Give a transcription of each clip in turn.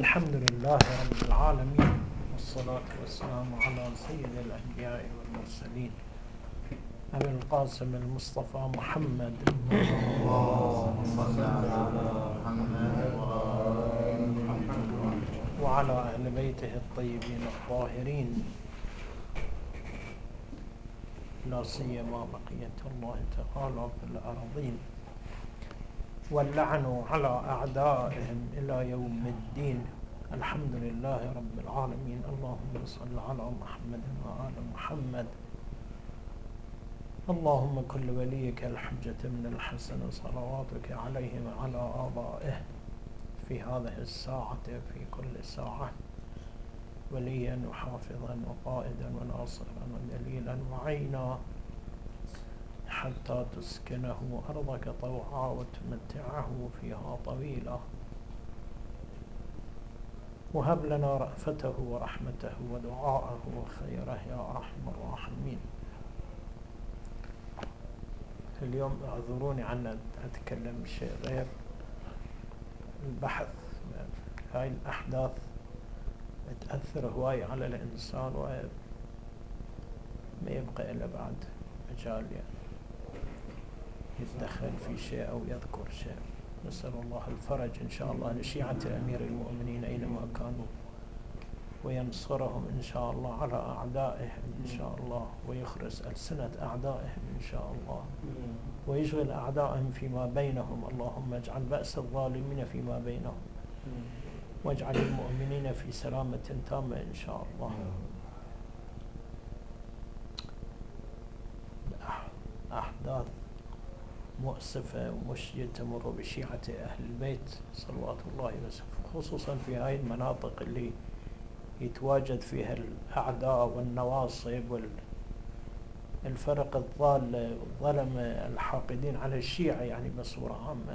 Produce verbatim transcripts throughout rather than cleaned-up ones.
الحمد لله رب العالمين، والصلاة والسلام على سيد الأنبياء والمرسلين أبي القاسم المصطفى محمد اللهم صل على محمد وعلى أهل بيته الطيبين الطاهرين، لا سيما بقية الله تعالى في الأرضين، واللعن على أعدائهم إلى يوم الدين. الحمد لله رب العالمين. اللهم صل على محمد وآل محمد. اللهم كل وليك الحجة من الحسن صلواتك عليه وعلى آبائه في هذه الساعة في كل ساعة، وليا وحافظا وقائدا وناصرا ودليلا وعينا، حتى تسكنه أرضك طوعا وتمتعه فيها طويلا، وهب لنا رأفته ورحمته ودعاءه وخيره يا أرحم الراحمين. اليوم اعذروني عن أتكلم شيء غير البحث. هاي الأحداث تأثر هواي على الإنسان وما يبقى إلا بعد مجال يعني يتدخل في شيء أو يذكر شيء. نسأل الله الفرج إن شاء الله لشيعة أمير المؤمنين أينما كانوا، وينصرهم إن شاء الله على أعدائهم إن شاء الله، ويخرس ألسنة أعدائهم إن شاء الله، ويشغل أعدائهم فيما بينهم. اللهم اجعل بأس الظالمين فيما بينهم، واجعل المؤمنين في سلامة تامة إن شاء الله. أحداث مؤسفة ومشجعة تمر بشيعة أهل البيت صلوات الله وسلامه، خصوصا في هاي المناطق اللي يتواجد فيها الأعداء والنواصب والفرق الضالة والظلمة الحاقدين على الشيعة يعني بصورة عامة.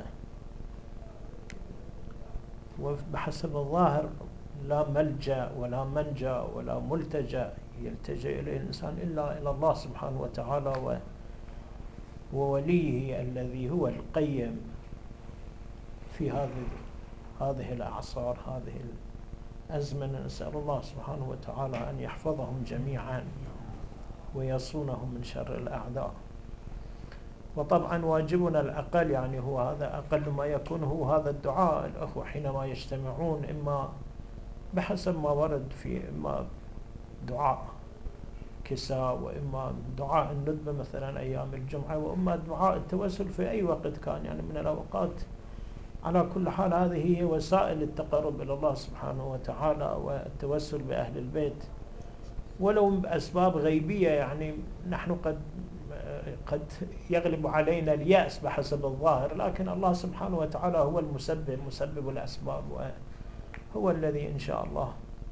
وبحسب الظاهر لا ملجأ ولا منجأ ولا ملتجأ يلتجئ إليه الإنسان إلا إلى الله سبحانه وتعالى ووليه الذي هو القيم في هذه هذه الأعصار، هذه الأزمنة. نسأل الله سبحانه وتعالى أن يحفظهم جميعا ويصونهم من شر الأعداء. وطبعا واجبنا الأقل يعني هو هذا، أقل ما يكون هو هذا الدعاء. الأخوة حينما يجتمعون إما بحسب ما ورد في إما دعاء كساء، وإما دعاء الندبة مثلا أيام الجمعة، وإما دعاء التوسل في أي وقت كان يعني من الأوقات. على كل حال هذه هي وسائل التقرب إلى الله سبحانه وتعالى والتوسل بأهل البيت، ولو بأسباب غيبية. يعني نحن قد قد يغلب علينا اليأس بحسب الظاهر، لكن الله سبحانه وتعالى هو المسبب، مسبب الأسباب، وهو الذي إن شاء الله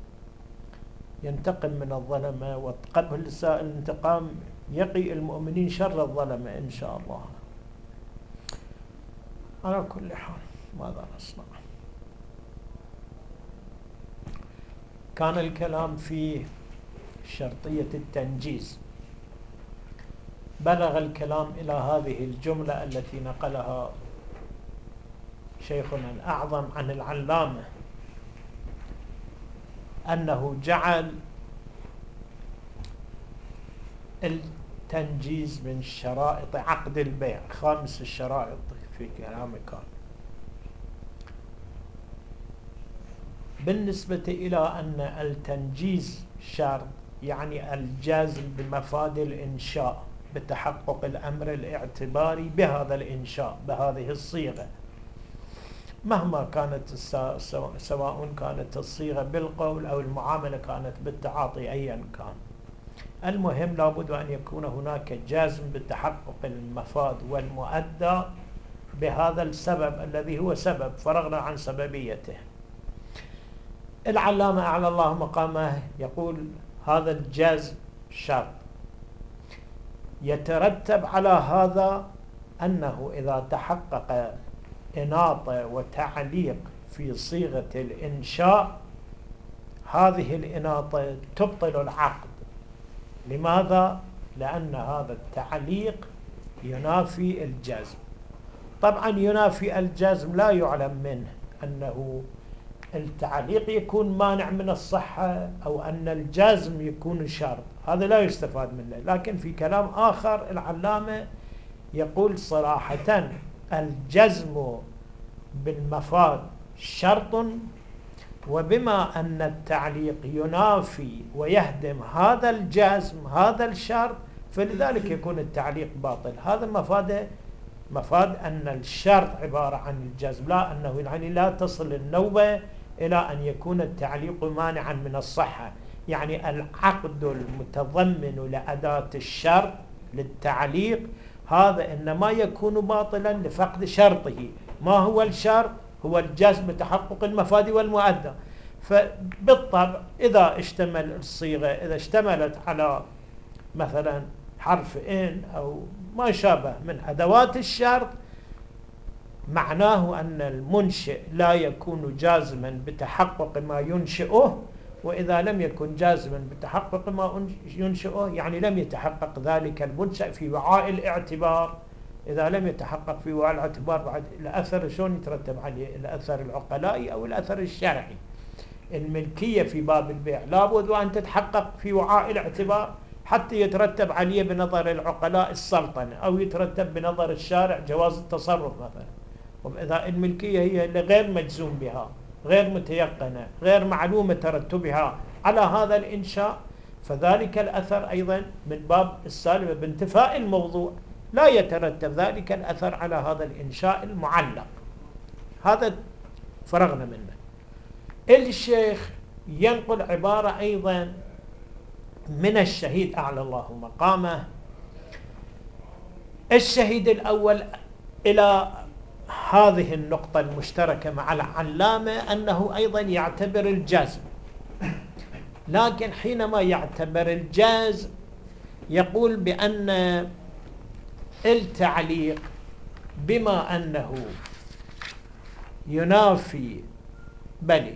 ينتقم من الظلمة، وقبل الانتقام يقي المؤمنين شر الظلمة إن شاء الله. على كل حال ماذا نصنع؟ كان الكلام في شرطية التنجيز. بلغ الكلام إلى هذه الجملة التي نقلها شيخنا الأعظم عن العلامة، أنه جعل التنجيز من شرائط عقد البيع، خامس الشرائط في كلامه كان. بالنسبة إلى أن التنجيز شرط يعني الجازم بمفاد الإنشاء بتحقق الأمر الاعتباري بهذا الإنشاء بهذه الصيغة، مهما كانت سواء كانت الصيغة بالقول أو المعاملة كانت بالتعاطي أيا كان. المهم لابد أن يكون هناك جازم بتحقق المفاد والمؤدى بهذا السبب الذي هو سبب فرغنا عن سببيته. العلامة أعلى الله مقامه يقول هذا الجازم شرط، يترتب على هذا أنه إذا تحقق إناطة وتعليق في صيغة الإنشاء، هذه الإناطة تبطل العقد. لماذا؟ لأن هذا التعليق ينافي الجزم. طبعا ينافي الجزم لا يعلم منه أنه التعليق يكون مانع من الصحة أو أن الجزم يكون شرط، هذا لا يستفاد منه. لكن في كلام آخر العلامة يقول صراحة الجزم بالمفاد شرط، وبما أن التعليق ينافي ويهدم هذا الجزم هذا الشرط، فلذلك يكون التعليق باطل. هذا مفاده مفاد أن الشرط عبارة عن الجزم، لا أنه يعني لا تصل النوبة إلى أن يكون التعليق مانعا من الصحة. يعني العقد المتضمن لأداة الشرط للتعليق هذا إنما يكون باطلا لفقد شرطه. ما هو الشرط؟ هو الجزم بتحقق المفاد والمؤدى. فبالطبع إذا اشتمل الصيغة إذا اشتملت على مثلا حرف إن أو ما شابه من أدوات الشرط، معناه أن المنشئ لا يكون جازما بتحقق ما ينشئه، وإذا لم يكن جازما بتحقق ما ينشئه يعني لم يتحقق ذلك المنشأ في وعاء الاعتبار. إذا لم يتحقق في وعاء الاعتبار بعد الأثر شلون يترتب عليه؟ الأثر العقلائي أو الأثر الشرعي. الملكية في باب البيع لابد وأن تتحقق في وعاء الاعتبار حتى يترتب عليه بنظر العقلاء السلطنة، أو يترتب بنظر الشارع جواز التصرف مثلا. وإذا الملكية هي اللي غير مجزوم بها، غير متيقنة، غير معلومة ترتبها على هذا الإنشاء، فذلك الأثر أيضا من باب السالبة بانتفاء الموضوع لا يترتب ذلك الأثر على هذا الإنشاء المعلق. هذا فرغنا منه. الشيخ ينقل عبارة أيضا من الشهيد أعلى الله مقامه. الشهيد الأول إلى هذه النقطة المشتركة مع العلامة أنه أيضا يعتبر الجزم، لكن حينما يعتبر الجزم يقول بأن التعليق بما أنه ينافي بل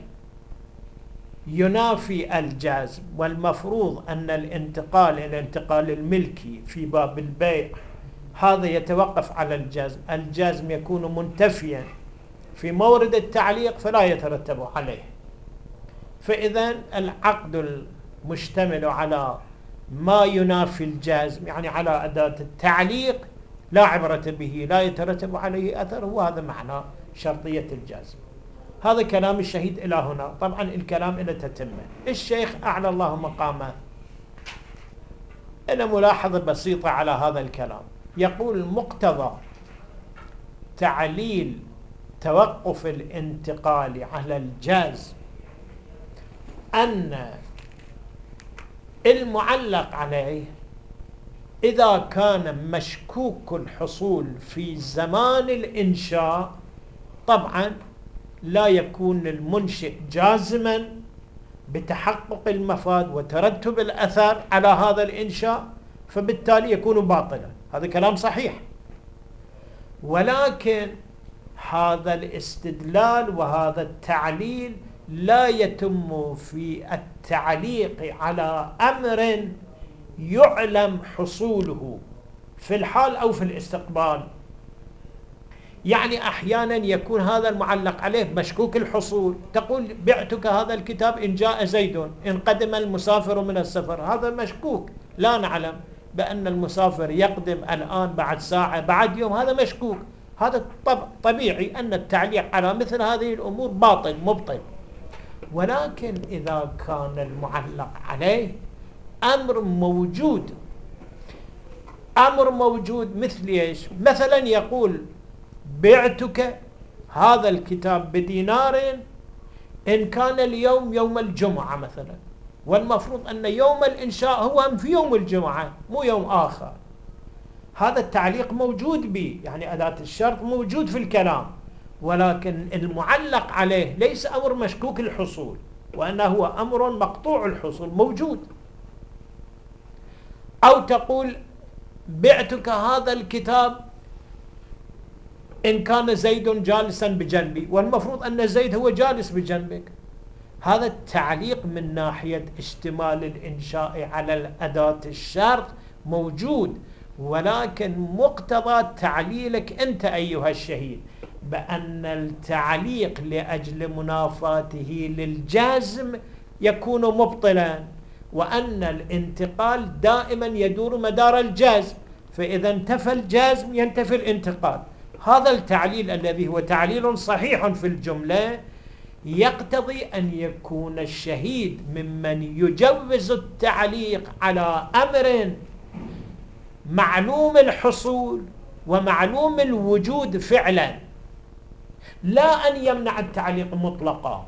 ينافي الجزم، والمفروض أن الانتقال الانتقال الملكي في باب البيع هذا يتوقف على الجزم، الجزم يكون منتفيا في مورد التعليق فلا يترتب عليه. فإذا العقد المشتمل على ما ينافي الجزم يعني على أداة التعليق لا عبرة به، لا يترتب عليه أثر، وهذا معنى شرطية الجزم. هذا كلام الشهيد إلى هنا. طبعا الكلام إلى تتمه. الشيخ أعلى الله مقامه أنا ملاحظة بسيطة على هذا الكلام. يقول مقتضى تعليل توقف الانتقال على الجاز أن المعلق عليه إذا كان مشكوك الحصول في زمان الإنشاء طبعا لا يكون المنشئ جازما بتحقق المفاد وترتب الأثر على هذا الإنشاء، فبالتالي يكون باطلا. هذا كلام صحيح، ولكن هذا الاستدلال وهذا التعليل لا يتم في التعليق على أمر يعلم حصوله في الحال أو في الاستقبال. يعني أحيانا يكون هذا المعلق عليه مشكوك الحصول، تقول بعتك هذا الكتاب إن جاء زيد، إن قدم المسافر من السفر، هذا مشكوك، لا نعلم بأن المسافر يقدم الآن بعد ساعة بعد يوم، هذا مشكوك. هذا طبيعي أن التعليق على مثل هذه الأمور باطل مبطل. ولكن إذا كان المعلق عليه أمر موجود أمر موجود مثل إيش؟ مثلا يقول بعتك هذا الكتاب بدينار إن كان اليوم يوم الجمعة مثلا، والمفروض أن يوم الإنشاء هو في يوم الجمعة مو يوم آخر. هذا التعليق موجود به، يعني أداة الشرط موجود في الكلام، ولكن المعلق عليه ليس أمر مشكوك الحصول، وأنه هو أمر مقطوع الحصول موجود. أو تقول بعتك هذا الكتاب إن كان زيد جالسا بجنبي، والمفروض أن زيد هو جالس بجنبك. هذا التعليق من ناحية اشتمال الإنشاء على الأداة الشرط موجود، ولكن مقتضى تعليلك أنت أيها الشهيد بأن التعليق لأجل منافاته للجازم يكون مبطلا، وأن الانتقال دائما يدور مدار الجازم، فإذا انتفى الجازم ينتفي الانتقال. هذا التعليل الذي هو تعليل صحيح في الجملة يقتضي أن يكون الشهيد ممن يجوز التعليق على أمر معلوم الحصول ومعلوم الوجود فعلا، لا أن يمنع التعليق مطلقا.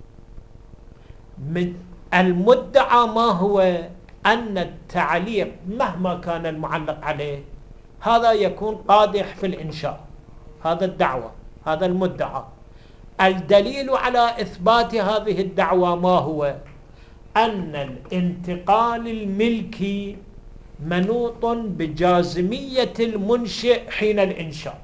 من المدعى ما هو أن التعليق مهما كان المعلق عليه هذا يكون قادح في الإنشاء، هذا الدعوة، هذا المدعى. الدليل على إثبات هذه الدعوة ما هو؟ أن الانتقال الملكي منوط بجازمية المنشئ حين الإنشاء،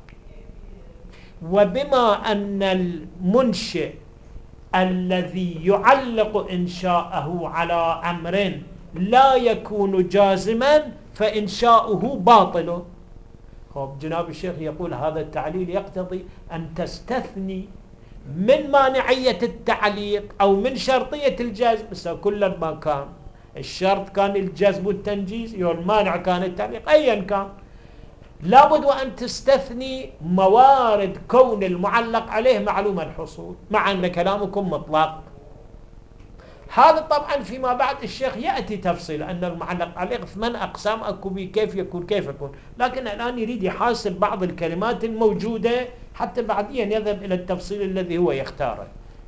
وبما أن المنشئ الذي يعلق إنشاءه على أمر لا يكون جازما فإنشاؤه باطل. خب جناب الشيخ يقول هذا التعليل يقتضي أن تستثني من مانعية التعليق أو من شرطية الجزم. بس كل ما كان الشرط كان الجزم والتنجيز، والمانع كان التعليق، أيا كان لابد وأن تستثني موارد كون المعلق عليه معلوم الحصول، مع أن كلامكم مطلق. هذا طبعا فيما بعد الشيخ يأتي تفصيل أن المعلق عليه ثمان أقسام أكو بي كيف يكون كيف يكون، لكن الآن يريد يحاسب بعض الكلمات الموجودة حتى بعدين يذهب إلى التفصيل الذي هو يختاره.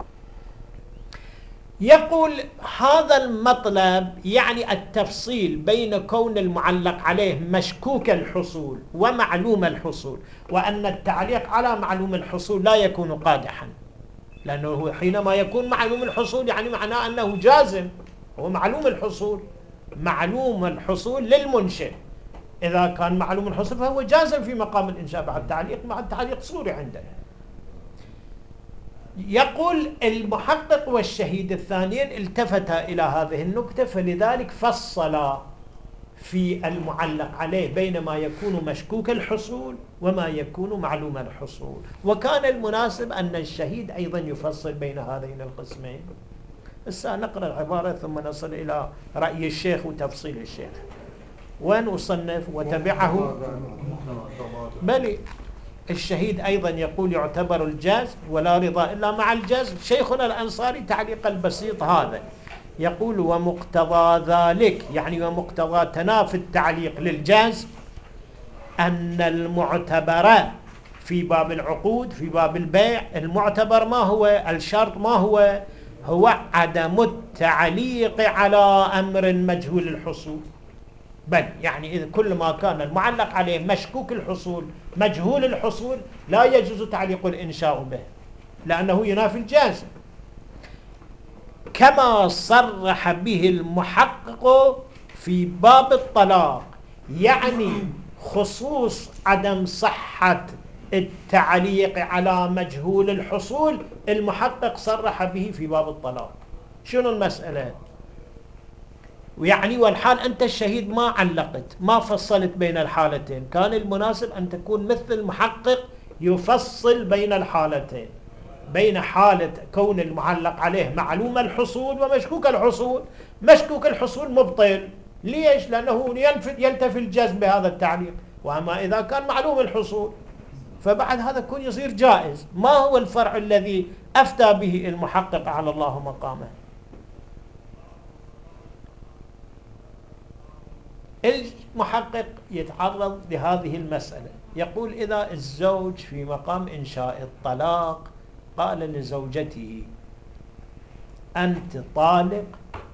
يقول هذا المطلب يعني التفصيل بين كون المعلق عليه مشكوك الحصول ومعلوم الحصول، وأن التعليق على معلوم الحصول لا يكون قادحا، لأنه حينما يكون معلوم الحصول يعني معناه أنه جازم، هو معلوم الحصول، معلوم الحصول للمنشئ. إذا كان معلوم الحصول فهو جازم في مقام الإنشاء بعد التعليق، مع التعليق صوري عندنا. يقول المحقق والشهيد الثانيين التفتا إلى هذه النكتة، فلذلك فصل في المعلق عليه بين ما يكون مشكوك الحصول وما يكون معلوم الحصول، وكان المناسب أن الشهيد أيضا يفصل بين هذين القسمين. هسه نقرأ العبارة ثم نصل إلى رأي الشيخ وتفصيل الشيخ. وين أصنف وتبعه؟ بل الشهيد أيضا يقول يعتبر الجاز ولا رضا إلا مع الجاز. شيخنا الأنصاري تعليق البسيط هذا يقول ومقتضى ذلك، يعني ومقتضى تنافي التعليق للجاز، أن المعتبر في باب العقود في باب البيع، المعتبر ما هو؟ الشرط ما هو؟ هو عدم التعليق على أمر مجهول الحصول. بل يعني إذا كل ما كان المعلق عليه مشكوك الحصول مجهول الحصول لا يجوز تعليق الإنشاء به، لأنه ينافي الجازم، كما صرح به المحقق في باب الطلاق. يعني خصوص عدم صحة التعليق على مجهول الحصول المحقق صرح به في باب الطلاق. شنو المسألة؟ ويعني والحال أنت الشهيد ما علقت، ما فصلت بين الحالتين، كان المناسب أن تكون مثل المحقق يفصل بين الحالتين، بين حالة كون المعلق عليه معلوم الحصول ومشكوك الحصول. مشكوك الحصول مبطل، ليش؟ لأنه ينتفي الجزم بهذا التعليق. وأما إذا كان معلوم الحصول فبعد هذا يكون يصير جائز. ما هو الفرع الذي أفتى به المحقق على الله مقامه؟ المحقق يتعرض لهذه المسألة، يقول إذا الزوج في مقام إنشاء الطلاق قال لزوجته أنت طالق،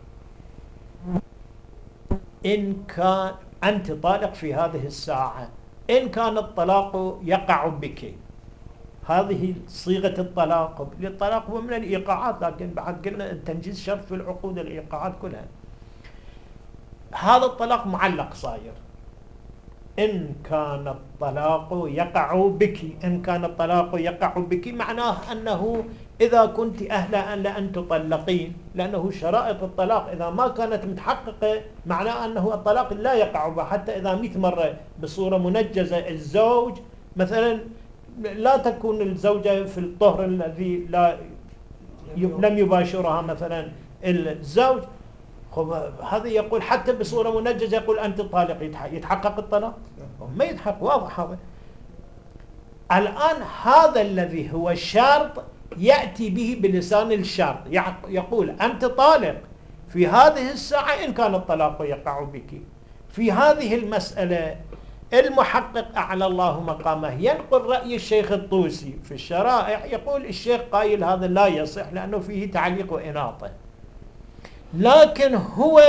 إن كان أنت طالق في هذه الساعة، إن كان الطلاق يقع بك. هذه صيغة الطلاق. الطلاق هو من الإيقاعات، لكن بعد قلنا التنجيز شرط في العقود، الإيقاعات كلها. هذا الطلاق معلق صاير. إن كان الطلاق يقع بك، إن كان الطلاق يقع بك معناه أنه إذا كنت أهلا أن لأن تطلقين، لأنه شرائط الطلاق إذا ما كانت متحققة معناه أنه الطلاق لا يقع به. حتى إذا مئة مرة بصورة منجزة الزوج مثلا لا تكون الزوجة في الطهر الذي لا لم يباشرها مثلا الزوج، هذا يقول حتى بصورة منجزة يقول أنت طالق، يتحقق الطلاق؟ ما يتحقق، واضح هذا. الآن هذا الذي هو الشرط يأتي به بلسان الشرط، يقول أنت طالق في هذه الساعة إن كان الطلاق يقع بك. في هذه المسألة المحقق أعلى الله مقامه ينقل رأي الشيخ الطوسي في الشرائع، يقول الشيخ قايل هذا لا يصح لأنه فيه تعليق وإناطة، لكن هو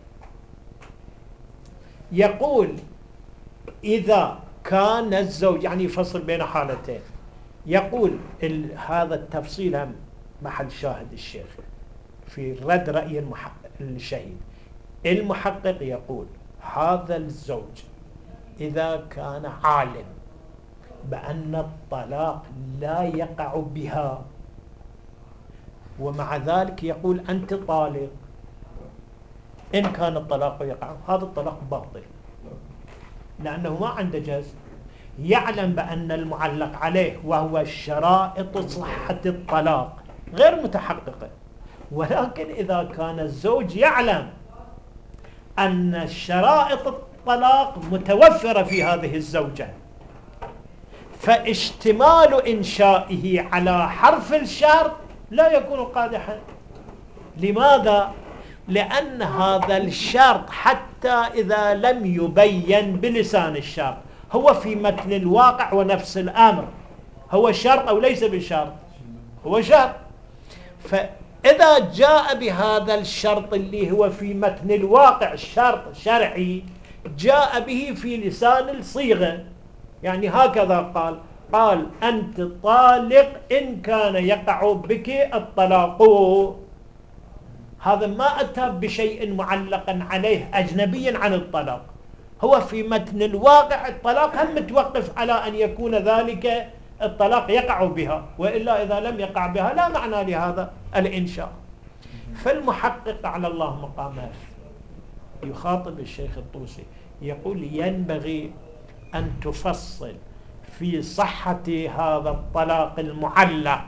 يقول إذا كان الزوج، يعني يفصل بين حالتين، يقول هذا التفصيل هم محل شاهد الشيخ في رد رأي المحقق الشهيد. المحقق يقول هذا الزوج إذا كان عالم بأن الطلاق لا يقع بها ومع ذلك يقول أنت طالق، إن كان الطلاق يقع هذا الطلاق باطل لأنه ما عنده جزم، يعلم بأن المعلق عليه وهو شرائط صحة الطلاق غير متحققة، ولكن إذا كان الزوج يعلم أن شرائط الطلاق متوفرة في هذه الزوجة، فاشتمال إنشائه على حرف الشرط لا يكون قادحا. لماذا؟ لأن هذا الشرط حتى إذا لم يبين بلسان الشرط هو في متن الواقع ونفس الأمر، هو شرط أو ليس بشرط؟ هو شرط. فإذا جاء بهذا الشرط اللي هو في متن الواقع شرط شرعي، جاء به في لسان الصيغة، يعني هكذا قال قال أنت طالق إن كان يقع بك الطلاق، هذا ما أتى بشيء معلقا عليه أجنبيا عن الطلاق، هو في متن الواقع الطلاق هم متوقف على أن يكون ذلك الطلاق يقع بها، وإلا إذا لم يقع بها لا معنى لهذا الإنشاء. فالمحقق على الله مقامه يخاطب الشيخ الطوسي يقول ينبغي أن تفصل في صحة هذا الطلاق المعلق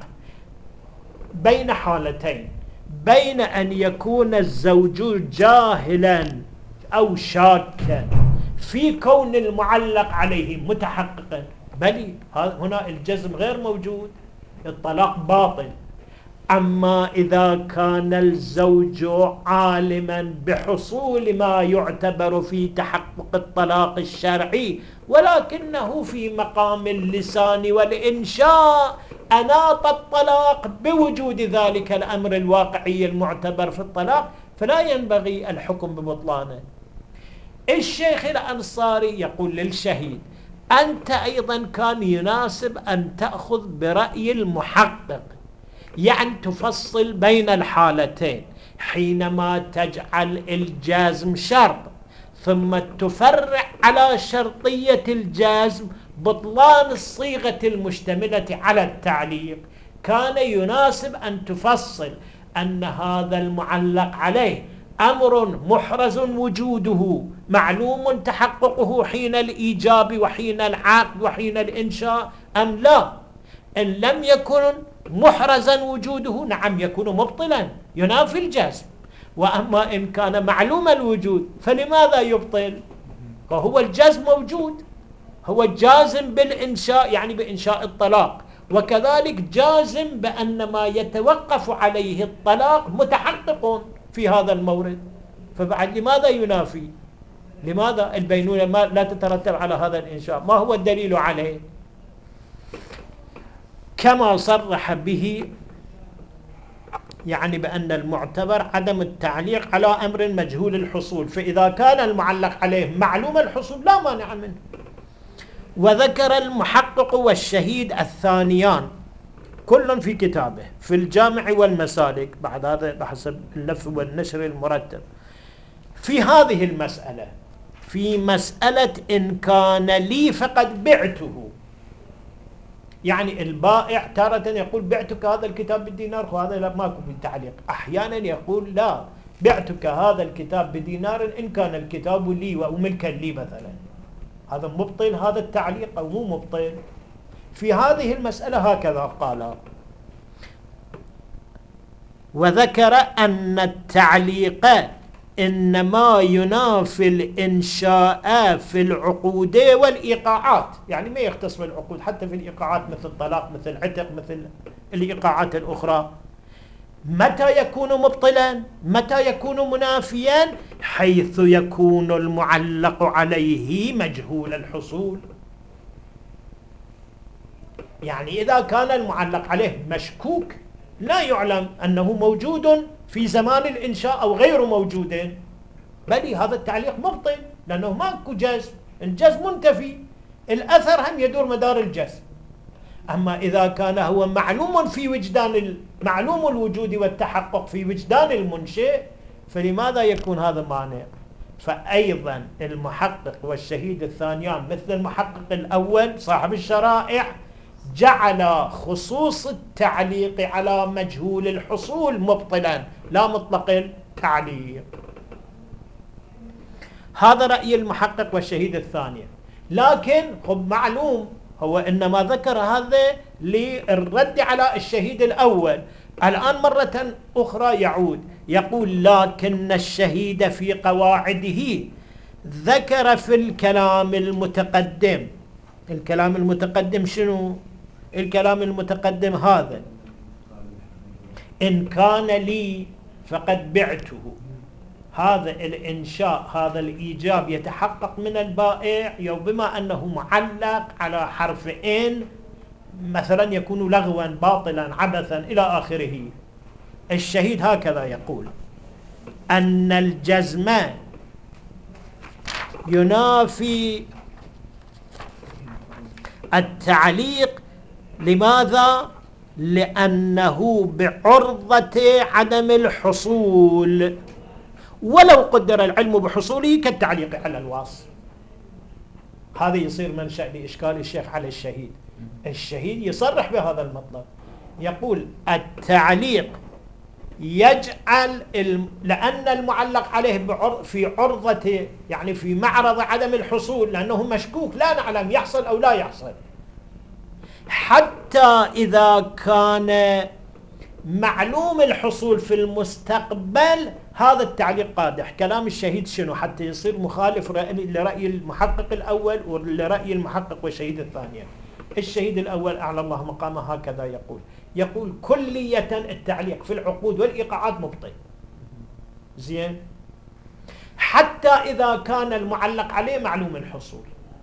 بين حالتين، بين أن يكون الزوج جاهلا أو شاكا في كون المعلق عليه متحققا، بل هنا الجزم غير موجود، الطلاق باطل. أما إذا كان الزوج عالما بحصول ما يعتبر في تحقق الطلاق الشرعي ولكنه في مقام اللسان والإنشاء أناط الطلاق بوجود ذلك الأمر الواقعي المعتبر في الطلاق، فلا ينبغي الحكم ببطلانه. الشيخ الأنصاري يقول للشهيد أنت أيضا كان يناسب أن تأخذ برأي المحقق، يعني تفصل بين الحالتين، حينما تجعل الجازم شرط ثم تفرع على شرطية الجازم بطلان الصيغة المشتملة على التعليق، كان يناسب أن تفصل أن هذا المعلق عليه أمر محرز وجوده معلوم تحققه حين الإيجاب وحين العقد وحين الإنشاء أم لا. إن لم يكن محرزا وجوده نعم يكون مبطلا ينافي الجازم، وأما إن كان معلوم الوجود فلماذا يبطل؟ فهو الجازم موجود، هو جازم بالإنشاء يعني بإنشاء الطلاق، وكذلك جازم بأن ما يتوقف عليه الطلاق متحقق في هذا المورد، فبعد لماذا ينافي؟ لماذا البينونة ما لا تترتب على هذا الإنشاء؟ ما هو الدليل عليه؟ كما صرح به يعني بأن المعتبر عدم التعليق على أمر مجهول الحصول، فإذا كان المعلق عليه معلوم الحصول لا مانع منه. وذكر المحقق والشهيد الثانيان كل في كتابه في الجامع والمسالك بعد هذا بحسب اللف والنشر المرتب في هذه المسألة، في مسألة إن كان لي فقد بعته، يعني البائع تارة يقول بعتك هذا الكتاب بالدينار وهذا لا ماكو بالتعليق، أحيانا يقول لا بعتك هذا الكتاب بدينار إن كان الكتاب لي وملكا لي مثلا، هذا مبطل هذا التعليق أو مو مبطل؟ في هذه المسألة هكذا قال: وذكر أن التعليق إنما ينافي الإنشاء في العقود والإيقاعات، يعني ما يختص بالعقود، حتى في الإيقاعات مثل الطلاق، مثل العتق، مثل الإيقاعات الأخرى. متى يكون مبطلا؟ متى يكون منافيا؟ حيث يكون المعلق عليه مجهول الحصول. يعني إذا كان المعلق عليه مشكوك لا يعلم أنه موجود في زمان الإنشاء أو غير موجود، بل هذا التعليق مبطل، لأنه ماكو جزم، الجزم منتفي، الأثر هم يدور مدار الجزم. أما إذا كان هو معلوم في وجدان معلوم الوجود والتحقق في وجدان المنشئ، فلماذا يكون هذا مانع؟ فأيضا المحقق والشهيد الثانيان مثل المحقق الأول صاحب الشرائع جعل خصوص التعليق على مجهول الحصول مبطلا لا مطلق التعليق. هذا رأي المحقق والشهيد الثاني. لكن خب معلوم هو إنما ذكر هذا للرد على الشهيد الأول. الآن مرة أخرى يعود يقول: لكن الشهيد في قواعده ذكر في الكلام المتقدم. الكلام المتقدم شنو؟ الكلام المتقدم هذا: إن كان لي فقد بعته. هذا الإنشاء، هذا الإيجاب يتحقق من البائع بما أنه معلق على حرف إن، مثلا يكون لغوا باطلا عبثا إلى آخره. الشهيد هكذا يقول: أن الجزم ينافي التعليق. لماذا؟ لأنه بعرضة عدم الحصول، ولو قدر العلم بحصوله كالتعليق على الواصف. هذا يصير منشأ لإشكال الشيخ على الشهيد. الشهيد يصرح بهذا المطلب، يقول: التعليق يجعل الم... لأن المعلق عليه بعر... في عرضة، يعني في معرض عدم الحصول، لأنه مشكوك لا نعلم يحصل أو لا يحصل. حتى إذا كان معلوم الحصول في المستقبل هذا التعليق قادح. كلام الشهيد شنو؟ حتى يصير مخالف لرأي المحقق الأول ولرأي المحقق والشهيد الثاني. الشهيد الأول أعلى الله مقامه هكذا يقول: يقول كلية التعليق في العقود والإيقاعات مبطل. زين؟ حتى إذا كان المعلق عليه معلوم الحصول.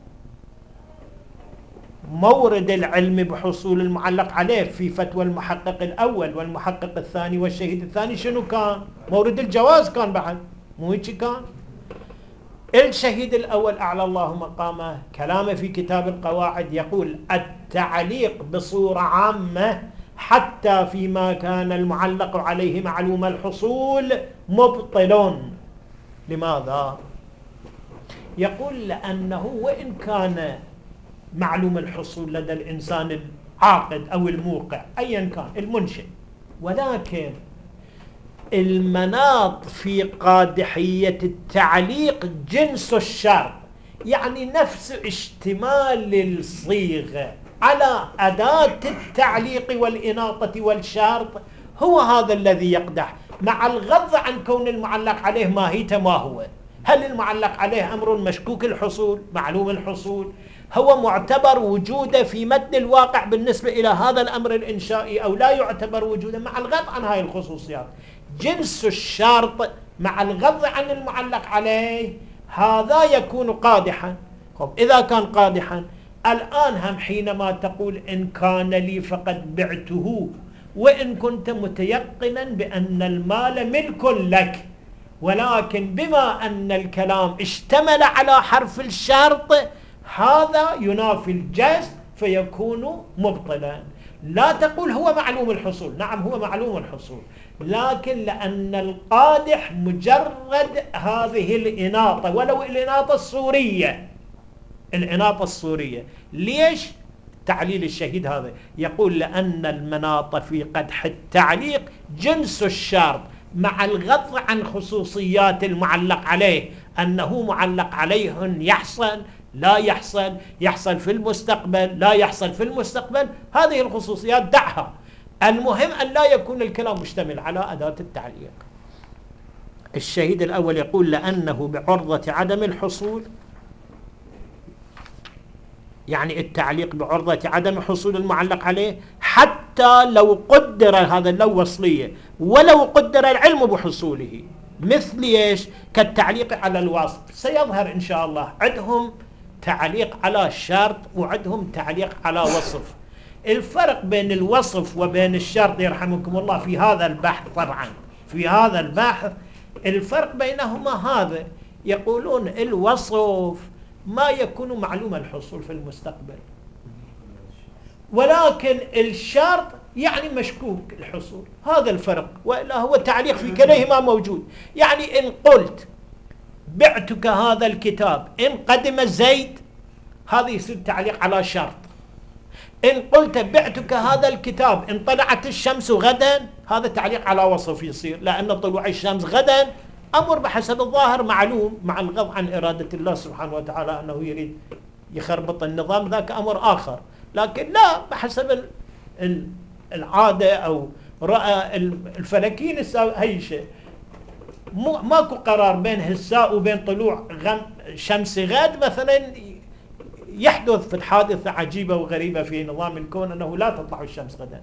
مورد العلم بحصول المعلق عليه في فتوى المحقق الأول والمحقق الثاني والشهيد الثاني شنو كان؟ مورد الجواز كان بعد، مو هيك كان؟ الشهيد الأول أعلى الله مقامه كلامه في كتاب القواعد يقول: التعليق بصورة عامة حتى فيما كان المعلق عليه معلوم الحصول مبطل. لماذا؟ يقول: لأنه وإن كان معلوم الحصول لدى الإنسان العاقد أو الموقع أيا كان المنشئ، ولكن المناط في قادحية التعليق جنس الشرط، يعني نفس اشتمال الصيغة على أداة التعليق والإناطة والشرط هو هذا الذي يقدح، مع الغض عن كون المعلق عليه ماهيته ما هو. هل المعلق عليه أمر مشكوك الحصول معلوم الحصول، هو معتبر وجوده في متن الواقع بالنسبة إلى هذا الأمر الإنشائي، أو لا يعتبر وجوده، مع الغض عن هاي الخصوصيات. جنس الشرط مع الغض عن المعلق عليه هذا يكون قادحا. خب إذا كان قادحا الآن هم حينما تقول إن كان لي فقد بعته، وإن كنت متيقنا بأن المال ملك لك، ولكن بما أن الكلام اشتمل على حرف الشرط هذا ينافي الجزم فيكون مبطلا. لا تقول هو معلوم الحصول، نعم هو معلوم الحصول، لكن لأن القادح مجرد هذه الإناطة، ولو الإناطة الصورية، الإناطة الصورية. ليش؟ تعليل الشهيد هذا يقول: لأن المناط في قدح التعليق جنس الشرط مع الغض عن خصوصيات المعلق عليه، أنه معلق عليه يحصل لا يحصل، يحصل في المستقبل، لا يحصل في المستقبل، هذه الخصوصيات دعها. المهم أن لا يكون الكلام مشتمل على أداة التعليق. الشهيد الأول يقول لأنه بعرضة عدم الحصول، يعني التعليق بعرضة عدم حصول المعلق عليه، حتى لو قدر هذا لو وصلية، ولو قدر العلم بحصوله، مثل ايش؟ كالتعليق على الوصف. سيظهر إن شاء الله عندهم تعليق على شرط وعندهم تعليق على وصف. الفرق بين الوصف وبين الشرط يرحمكم الله في هذا البحث، طبعا في هذا البحث الفرق بينهما هذا. يقولون الوصف ما يكون معلوم الحصول في المستقبل، ولكن الشرط يعني مشكوك الحصول. هذا الفرق، وإلا هو تعليق في كليهما موجود. يعني إن قلت بعتك هذا الكتاب إن قدم زيد، هذا يصير تعليق على شرط. إن قلت بعتك هذا الكتاب إن طلعت الشمس غدا، هذا تعليق على وصف يصير، لأن طلوع الشمس غدا أمر بحسب الظاهر معلوم، مع الغض عن إرادة الله سبحانه وتعالى أنه يريد يخربط النظام، ذاك أمر آخر. لكن لا، بحسب العادة أو رأى الفلكيين هي شيء، ماكو قرار بين هساء وبين طلوع غم شمس غد مثلا. يحدث في الحادثة عجيبة وغريبة في نظام الكون أنه لا تطلع الشمس غدا،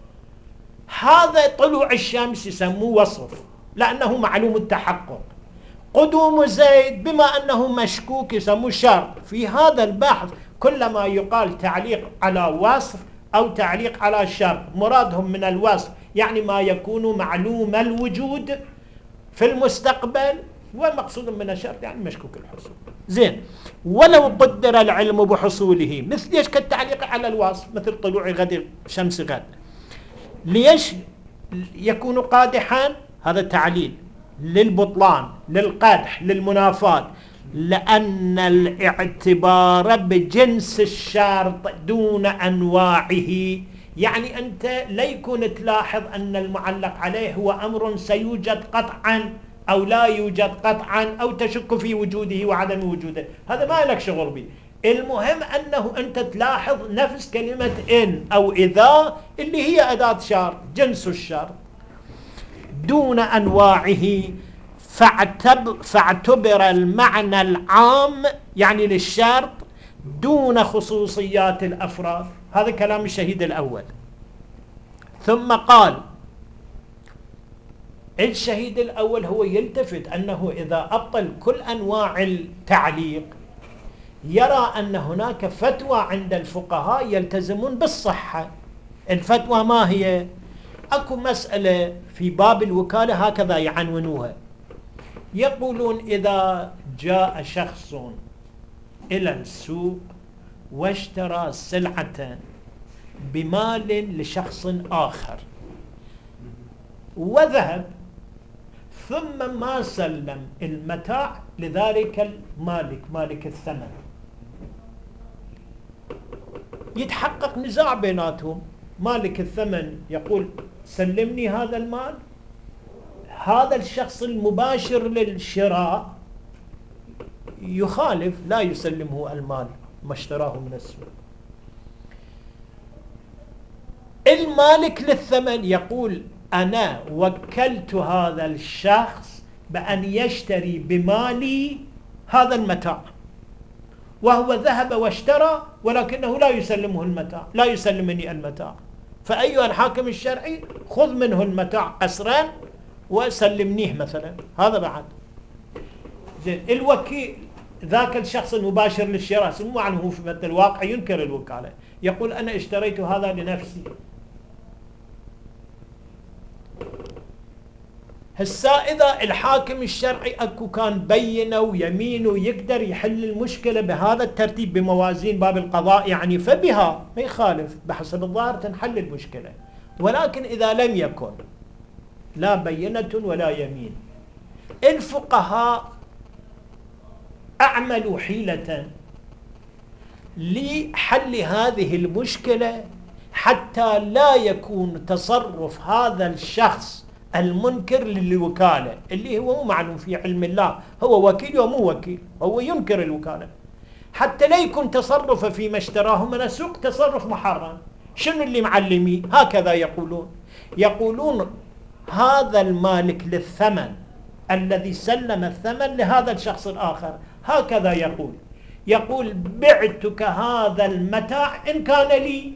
هذا طلوع الشمس يسموه وصف لأنه معلوم التحقق. قدوم زيد بما أنه مشكوك يسموه شرط. في هذا البحث كلما يقال تعليق على وصف أو تعليق على شرط، مرادهم من الوصف يعني ما يكون معلوم الوجود في المستقبل، ومقصود من الشرط يعني مشكوك الحصول. زين، ولو قدر العلم بحصوله، مثل ليش كالتعليق على الوصف، مثل طلوع غد شمس غد. ليش يكون قادحا؟ هذا تعليل للبطلان، للقدح، للمنافاة، لأن الاعتبار بجنس الشرط دون أنواعه. يعني أنت لا يكون تلاحظ أن المعلق عليه هو أمر سيوجد قطعا أو لا يوجد قطعا أو تشك في وجوده وعدم وجوده، هذا ما لك شغل به. المهم أنه أنت تلاحظ نفس كلمة إن أو إذا اللي هي أداة شرط، جنس الشرط دون أنواعه. فاعتبر, فاعتبر المعنى العام يعني للشرط دون خصوصيات الأفراد. هذا كلام الشهيد الأول. ثم قال الشهيد الأول هو يلتفت أنه إذا أبطل كل أنواع التعليق يرى أن هناك فتوى عند الفقهاء يلتزمون بالصحة. الفتوى ما هي؟ أكو مسألة في باب الوكالة هكذا يعنونوها، يقولون إذا جاء شخص إلى السوق واشترى سلعة بمال لشخص آخر وذهب ثم ما سلم المتاع لذلك المالك مالك الثمن، يتحقق نزاع بيناتهم. مالك الثمن يقول سلمني هذا المال، هذا الشخص المباشر للشراء يخالف لا يسلمه المال ما اشتراه من السوق. المالك للثمن يقول أنا وكلت هذا الشخص بأن يشتري بمالي هذا المتاع، وهو ذهب واشترى ولكنه لا يسلمه المتاع، لا يسلمني المتاع. فأيها الحاكم الشرعي خذ منه المتاع قسرا وسلمنيه مثلا. هذا بعد زين. الوكيل ذاك الشخص المباشر للشراء سمو عنه في الواقع ينكر الوكالة، يقول أنا اشتريت هذا لنفسي. هسا إذا الحاكم الشرعي أكو كان بينه ويمينه يقدر يحل المشكلة بهذا الترتيب بموازين باب القضاء يعني فبها ما يخالف، بحسب الظاهر تنحل المشكلة. ولكن إذا لم يكن لا بينة ولا يمين، الفقهاء أعملوا حيلة لحل هذه المشكلة حتى لا يكون تصرف هذا الشخص المنكر للوكالة اللي هو مو معلوم في علم الله، هو وكيل ومو وكيل، هو ينكر الوكالة، حتى لا يكون تصرفه فيما اشتراه من السوق تصرف محرم. شنو اللي معلمي؟ هكذا يقولون يقولون هذا المالك للثمن الذي سلم الثمن لهذا الشخص الآخر هكذا يقول يقول بعتك هذا المتاع إن كان لي.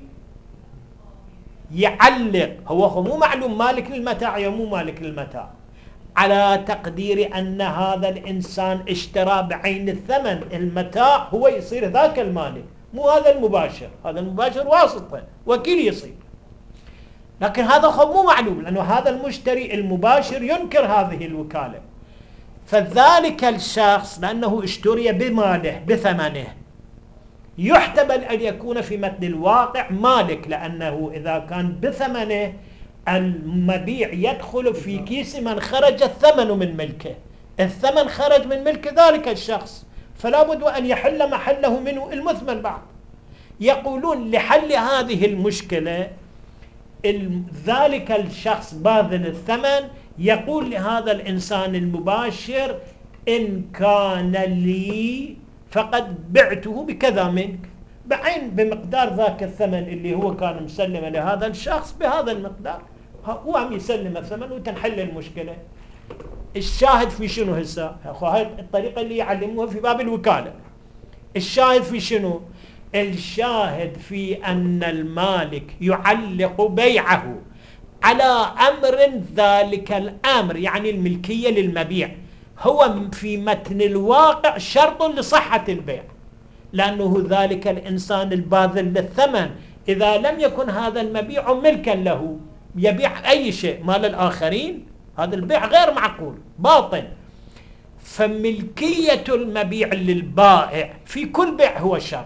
يعلق هو مو معلوم مالك للمتاع يا مو مالك للمتاع، على تقدير أن هذا الإنسان اشترى بعين الثمن المتاع هو يصير ذاك المالك، مو هذا المباشر. هذا المباشر واسطة وكيل يصير، لكن هذا خب مو معلوم لأنه هذا المشتري المباشر ينكر هذه الوكالة. فذلك الشخص لأنه اشتري بماله بثمنه يحتمل أن يكون في متن الواقع مالك، لأنه إذا كان بثمنه المبيع يدخل في كيس من خرج الثمن من ملكه، الثمن خرج من ملك ذلك الشخص، فلا بد أن يحل محله منه المثمن بعد. يقولون لحل هذه المشكلة ذلك الشخص باذل الثمن يقول لهذا الإنسان المباشر إن كان لي فقد بعته بكذا منك، بعين بمقدار ذاك الثمن اللي هو كان مسلمه لهذا الشخص بهذا المقدار، هو عم يسلم الثمن وتنحل المشكلة. الشاهد في شنو هسه؟ هاي الطريقة اللي يعلموها في باب الوكالة. الشاهد في شنو؟ الشاهد في أن المالك يعلق بيعه على أمر ذلك الأمر، يعني الملكية للمبيع، هو في متن الواقع شرط لصحة البيع، لأنه ذلك الإنسان الباذل للثمن إذا لم يكن هذا المبيع ملكا له يبيع أي شيء مال الآخرين، هذا البيع غير معقول باطل. فملكية المبيع للبائع في كل بيع هو شرط.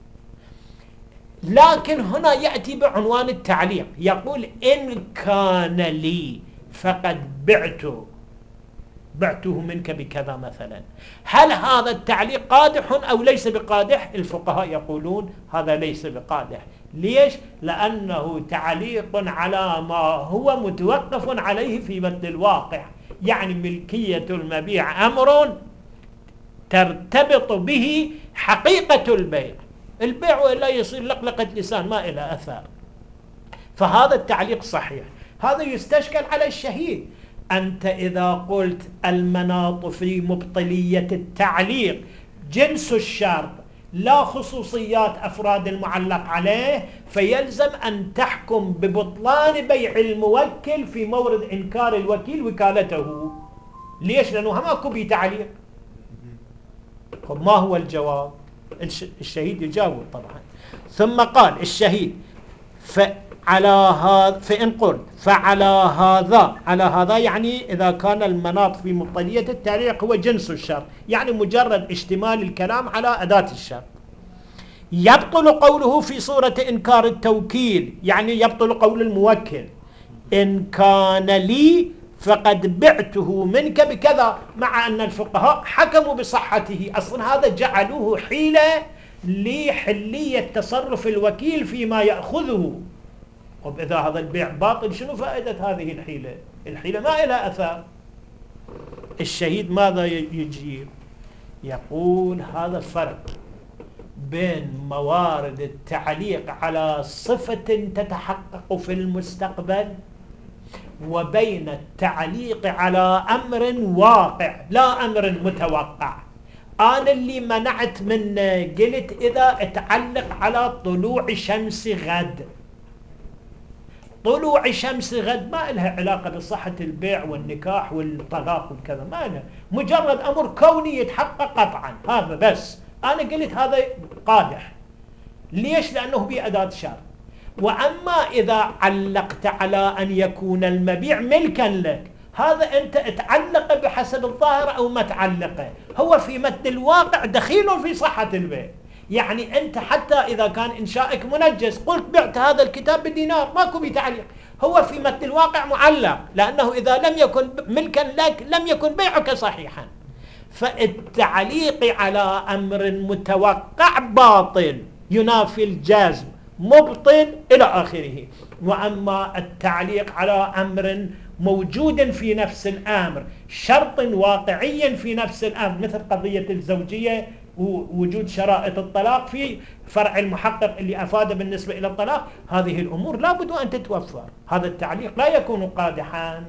لكن هنا يأتي بعنوان التعليق، يقول إن كان لي فقد بعته بعته منك بكذا مثلا. هل هذا التعليق قادح أو ليس بقادح؟ الفقهاء يقولون هذا ليس بقادح. ليش؟ لأنه تعليق على ما هو متوقف عليه في متن الواقع، يعني ملكية المبيع أمر ترتبط به حقيقة البيع، البيع وإلا يصير لقلقة لسان ما إلى أثار. فهذا التعليق صحيح. هذا يستشكل على الشهيد. أنت إذا قلت المناط في مبطلية التعليق جنس الشرط لا خصوصيات أفراد المعلق عليه، فيلزم أن تحكم ببطلان بيع الموكل في مورد إنكار الوكيل وكالته. ليش؟ لأنه ماكو به تعليق. ما هو الجواب؟ الشهيد يجاوب طبعا. ثم قال الشهيد فعلى هذا فإن قلت فعلى هذا، على هذا يعني إذا كان المناط في مبطلية التعليق هو جنس الشرط، يعني مجرد اشتمال الكلام على أداة الشرط، يبطل قوله في صورة إنكار التوكيل، يعني يبطل قول الموكل إن كان لي فقد بعته منك بكذا، مع أن الفقهاء حكموا بصحته. أصلا هذا جعلوه حيلة لحلية تصرف الوكيل فيما يأخذه. طب إذا هذا البيع باطل شنو فائدة هذه الحيلة؟ الحيلة ما إلى أثار. الشهيد ماذا يجيب؟ يقول هذا الفرق بين موارد التعليق على صفة تتحقق في المستقبل وبين التعليق على أمر واقع لا أمر متوقع. أنا اللي منعت منه قلت إذا اتعلق على طلوع شمس غد، طلوع شمس غد ما لها علاقة بصحة البيع والنكاح والطلاق والكذا، ما لها، مجرد أمر كوني يتحقق قطعا، هذا بس. أنا قلت هذا قادح. ليش؟ لأنه بأداة شرط. وأما إذا علقت على أن يكون المبيع ملكا لك، هذا أنت اتعلق بحسب الظاهر أو ما تعلقه، هو في متن الواقع دخيل في صحة البيع. يعني أنت حتى إذا كان إنشائك منجز قلت بعت هذا الكتاب بدينار ماكو بتعليق، هو في متن الواقع معلق، لأنه إذا لم يكن ملكا لك لم يكن بيعك صحيحا. فالتعليق على أمر متوقع باطل ينافي الجازم مبطل إلى آخره. وأما التعليق على أمر موجود في نفس الأمر، شرط واقعي في نفس الأمر، مثل قضية الزوجية ووجود شرائط الطلاق في فرع المحقق اللي أفاد بالنسبة إلى الطلاق، هذه الأمور لابد أن تتوفر. هذا التعليق لا يكون قادحا.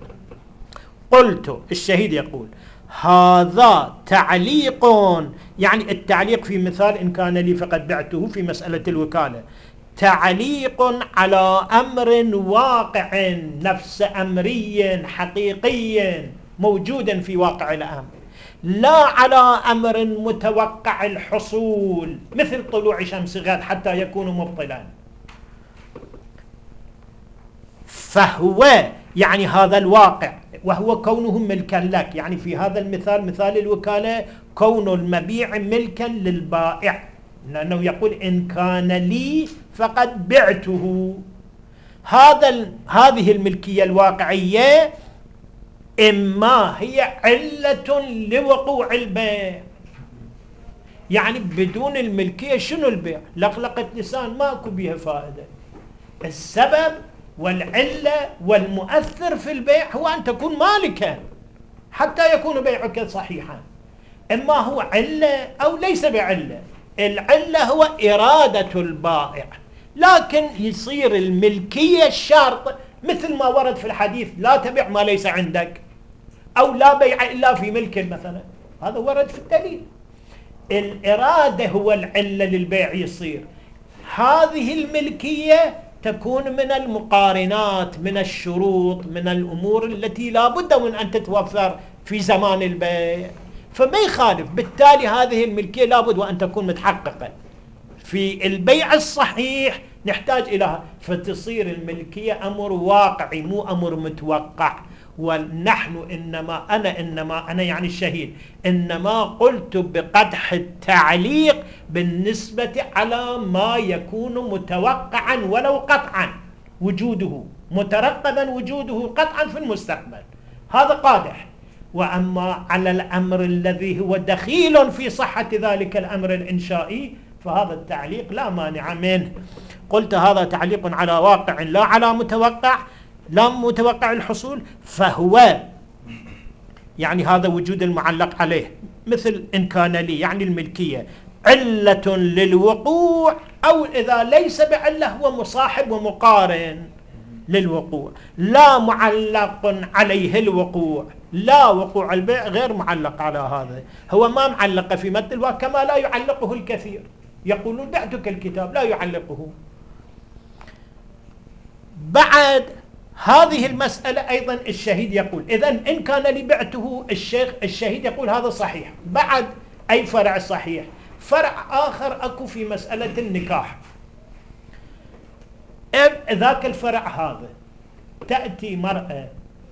قلت الشهيد يقول هذا تعليق، يعني التعليق في مثال إن كان لي فقد بعته في مسألة الوكالة، تعليق على أمر واقع نفس أمري حقيقي موجود في واقع الأمر، لا على أمر متوقع الحصول مثل طلوع شمس غد حتى يكون مبطلا. فهو يعني هذا الواقع وهو كونه ملكا لك، يعني في هذا المثال مثال الوكالة كون المبيع ملكا للبائع، لأنه يقول إن كان لي فقد بعته. هذا هذه الملكية الواقعية إما هي علة لوقوع البيع، يعني بدون الملكية شنو البيع؟ لقلقة لسان ماكو بها فائدة. السبب والعلة والمؤثر في البيع هو أن تكون مالكا حتى يكون بيعك صحيحا. إما هو علة أو ليس بعلة. العلة هو إرادة البائع، لكن يصير الملكية الشرط مثل ما ورد في الحديث لا تبيع ما ليس عندك، أو لا بيع إلا في ملك مثلا، هذا ورد في الدليل. الإرادة هو العلة للبيع يصير. هذه الملكية تكون من المقارنات، من الشروط، من الأمور التي لا بد من أن تتوفر في زمان البيع، فما يخالف. بالتالي هذه الملكية لا بد وأن تكون متحققة. في البيع الصحيح نحتاج إليها، فتصير الملكية أمر واقعي مو أمر متوقع. ونحن إنما أنا إنما أنا يعني الشهيد إنما قلت بقدح التعليق بالنسبة على ما يكون متوقعا ولو قطعا وجوده، مترقبا وجوده قطعا في المستقبل، هذا قادح. وأما على الأمر الذي هو دخيل في صحة ذلك الأمر الإنشائي فهذا التعليق لا مانع منه. قلت هذا تعليق على واقع لا على متوقع، لا متوقع الحصول، فهو يعني هذا وجود المعلق عليه مثل إن كان لي يعني الملكية علة للوقوع، أو إذا ليس بعلة هو مصاحب ومقارن للوقوع، لا معلق عليه الوقوع، لا وقوع البيع غير معلق على هذا، هو ما معلق في مثل وكما لا يعلقه الكثير، يقولون بعتك الكتاب لا يعلقه. بعد هذه المسألة أيضا الشهيد يقول إذن إن كان لي بعته، الشيخ الشهيد يقول هذا صحيح. بعد أي فرع صحيح؟ فرع آخر أكو في مسألة النكاح. ذاك الفرع هذا تأتي مرأة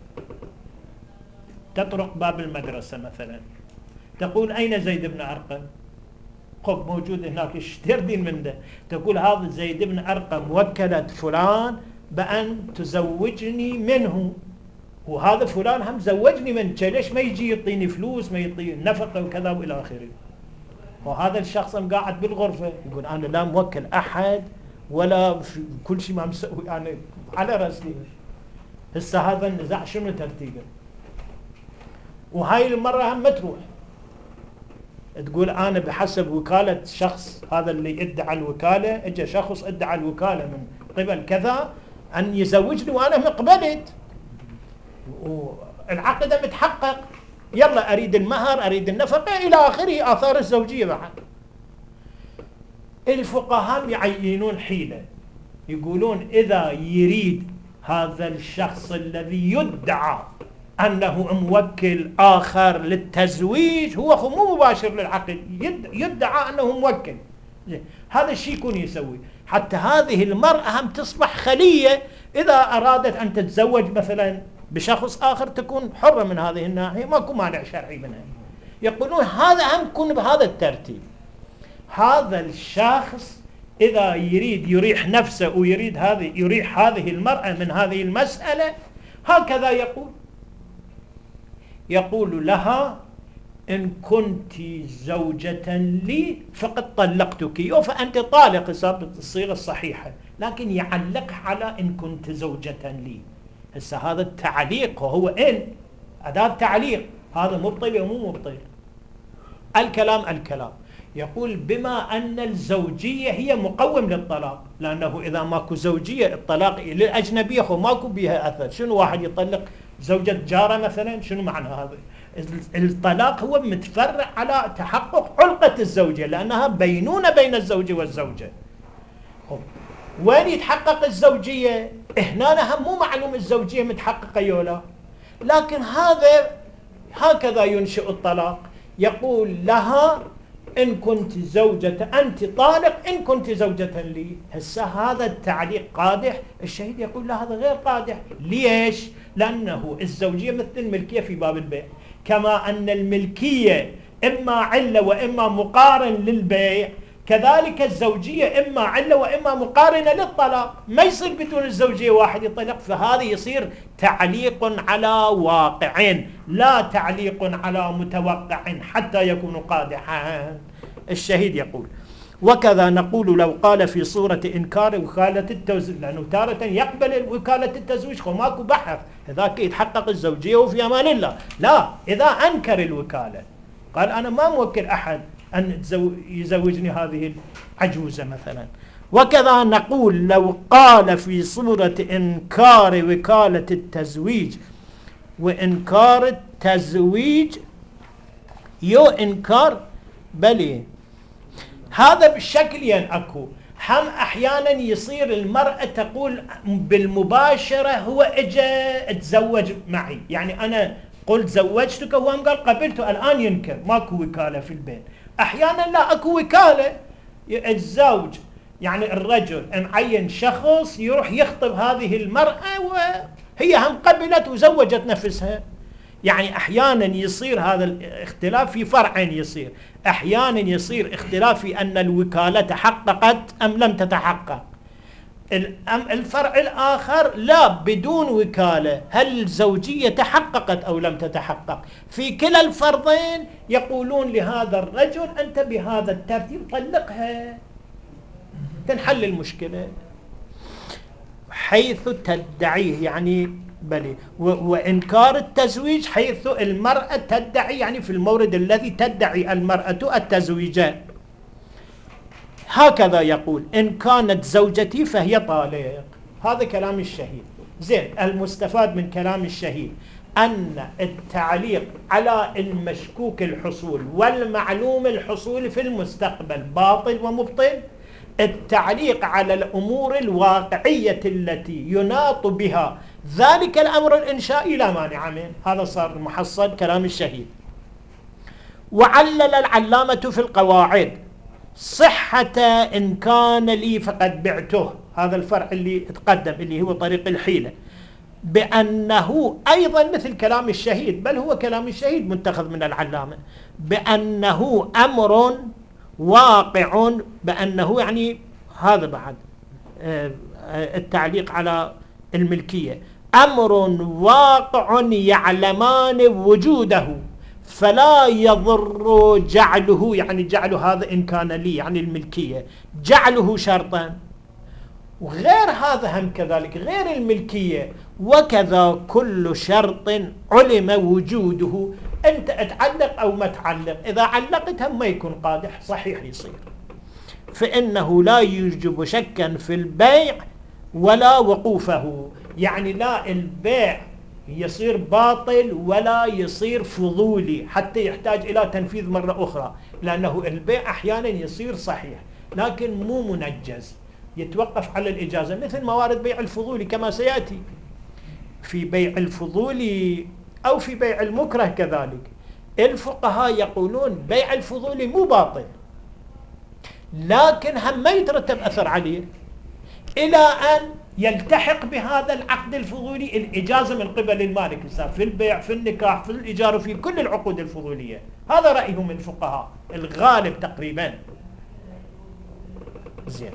تطرق باب المدرسة مثلا تقول أين زيد بن أرقم؟ خب موجود هناك، ايش تردين من ده؟ تقول هذا زيد بن أرقم وكلت فلان بأن تزوجني منه، وهذا فلان هم زوجني منه، ليش ما يجي يعطيني فلوس، ما يعطيني نفقة وكذا وإلى آخره. وهذا الشخص قاعد بالغرفة يقول أنا لا موكل أحد ولا في كل شيء ما مسوي يعني على رأسي. هسه هذا النزاع شنو ترتيبه؟ وهاي المرة هم ما تروح تقول أنا بحسب وكالة شخص، هذا اللي ادعى الوكالة اجى شخص ادعى الوكالة من قبل كذا أن يزوجني وأنا مقبلت والعقد متحقق، يلا أريد المهر أريد النفقة إلى آخره، آثار الزوجية بعد. الفقهاء يعينون حيلة، يقولون إذا يريد هذا الشخص الذي يدعى أنه موكل آخر للتزويج، هو مو مباشر للعقد، يدعى أنه موكل، هذا الشيء يكون يسوي حتى هذه المرأة هم تصبح خلية، إذا أرادت أن تتزوج مثلا بشخص آخر تكون حرة من هذه الناحية، ماكو مانع شرعي منها. يقولون هذا هم يكون بهذا الترتيب. هذا الشخص إذا يريد يريح نفسه ويريد هذه يريح هذه المرأة من هذه المسألة هكذا يقول يقول لها إن كنت زوجة لي فقد طلقتك، فأنت طالق الصيغة الصحيحة، لكن يعلق على إن كنت زوجة لي. هسه هذا التعليق وهو إن أداة تعليق، هذا مبطل ومو مبطل. الكلام الكلام يقول بما أن الزوجية هي مقوم للطلاق، لأنه إذا ماكو زوجية الطلاق للأجنبية هو ماكو بها أثر. شنو واحد يطلق زوجة جارة مثلا؟ شنو معنى هذا؟ الطلاق هو متفرع على تحقق علقة الزوجية، لأنها بينونة بين الزوج والزوجة. وين يتحقق الزوجية؟ هنا هم مو معلوم الزوجية متحققة يولا، لكن هذا هكذا ينشئ الطلاق. يقول لها إن كنت زوجة أنت طالق إن كنت زوجة لي. هسه هذا التعليق قادح. الشهيد يقول لا هذا غير قادح. ليش؟ لأنه الزوجية مثل الملكية في باب البيع، كما أن الملكية إما علة وإما مقارن للبيع، كذلك الزوجية إما علة وإما مقارنة للطلاق. ما يصير بدون الزوجية واحد يطلق، فهذا يصير تعليق على واقع لا تعليق على متوقع حتى يكون قادحا. الشهيد يقول وكذا نقول لو قال في صورة إنكار وكالة التزويج، لأنه تارة يقبل وكالة التزويج وماكو بحث، هذاك يتحقق الزوجية وفي أمان الله. لا، إذا أنكر الوكالة قال أنا ما موكل أحد أن يزوجني هذه العجوزة مثلا. وكذا نقول لو قال في صورة إنكار وكالة التزويج وإنكار التزويج يو إنكار بلي، هذا بالشكل ين أكو. هم أحيانا يصير المرأة تقول بالمباشرة هو إجا تزوج معي، يعني أنا قلت زوجتك وهو قال قبلته، الآن ينكر ماكو وكالة في البيت. أحيانا لا أكو وكالة، الزوج يعني الرجل معين شخص يروح يخطب هذه المرأة وهي هم قبلت وزوجت نفسها. يعني أحيانا يصير هذا الاختلاف في فرعين يصير. أحيانا يصير اختلاف في أن الوكالة تحققت أم لم تتحقق. الفرع الآخر لا، بدون وكالة هل الزوجية تحققت أو لم تتحقق. في كلا الفرضين يقولون لهذا الرجل أنت بهذا الترتيب طلقها تنحل المشكلة حيث تدعيه، يعني بلي. وإنكار التزويج حيث المرأة تدعي، يعني في المورد الذي تدعي المرأة التزويج. هكذا يقول إن كانت زوجتي فهي طالق. هذا كلام الشهيد. زين، المستفاد من كلام الشهيد أن التعليق على المشكوك الحصول والمعلوم الحصول في المستقبل باطل ومبطل. التعليق على الأمور الواقعية التي يناط بها ذلك الأمر الإنشائي لا مانع منه. هذا صار محصل كلام الشهيد. وعلل العلامة في القواعد صحة إن كان لي فقد بعته، هذا الفرع اللي تقدم اللي هو طريق الحيلة، بأنه أيضا مثل كلام الشهيد، بل هو كلام الشهيد متخذ من العلامة، بأنه أمر واقع، بأنه يعني هذا بعد التعليق على الملكية، أمر واقع يعلمان وجوده فلا يضر جعله، يعني جعل هذا إن كان لي يعني الملكية جعله شرطا. وغير هذا هم كذلك غير الملكية، وكذا كل شرط علم وجوده. أنت اتعلق أو ما تعلق، إذا علقت هم ما يكون قادح صحيح يصير، فإنه لا يوجب شكا في البيع ولا وقوفه. يعني لا البيع يصير باطل ولا يصير فضولي حتى يحتاج إلى تنفيذ مرة أخرى، لأنه البيع أحيانا يصير صحيح لكن مو منجز، يتوقف على الإجازة، مثل موارد بيع الفضولي كما سيأتي. في بيع الفضولي أو في بيع المكره كذلك الفقهاء يقولون بيع الفضولي مو باطل، لكن هم ما يترتب أثر عليه إلى أن يلتحق بهذا العقد الفضولي الإجازة من قبل المالك، في البيع في النكاح في الإيجار في كل العقود الفضولية. هذا رأيهم الفقهاء الغالب تقريبا. زين،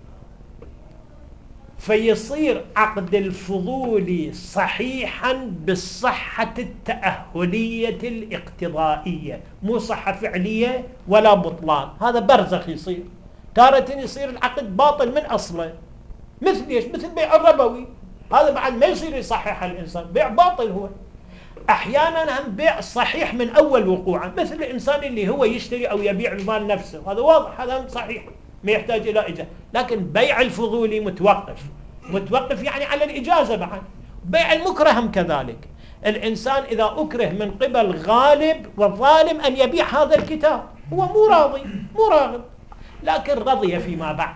فيصير عقد الفضولي صحيحا بالصحة التأهلية الاقتضائية، مو صحة فعلية ولا بطلان. هذا برزخ يصير، تارة يصير العقد باطل من أصله، مثل ايش؟ مثل بيع الربوي، هذا بعد ما يصير يصحح الإنسان، بيع باطل هو. أحيانا هم بيع صحيح من أول وقوعه، مثل الإنسان اللي هو يشتري أو يبيع بمال نفسه، هذا واضح، هذا صحيح ما يحتاج إلى إجازة. لكن بيع الفضولي متوقف، متوقف يعني على الإجازة بعد. بيع المكره هم كذلك، الإنسان إذا أكره من قبل غالب وظالم أن يبيع هذا الكتاب، هو مو راضي مو راغب، لكن رضي فيما بعد.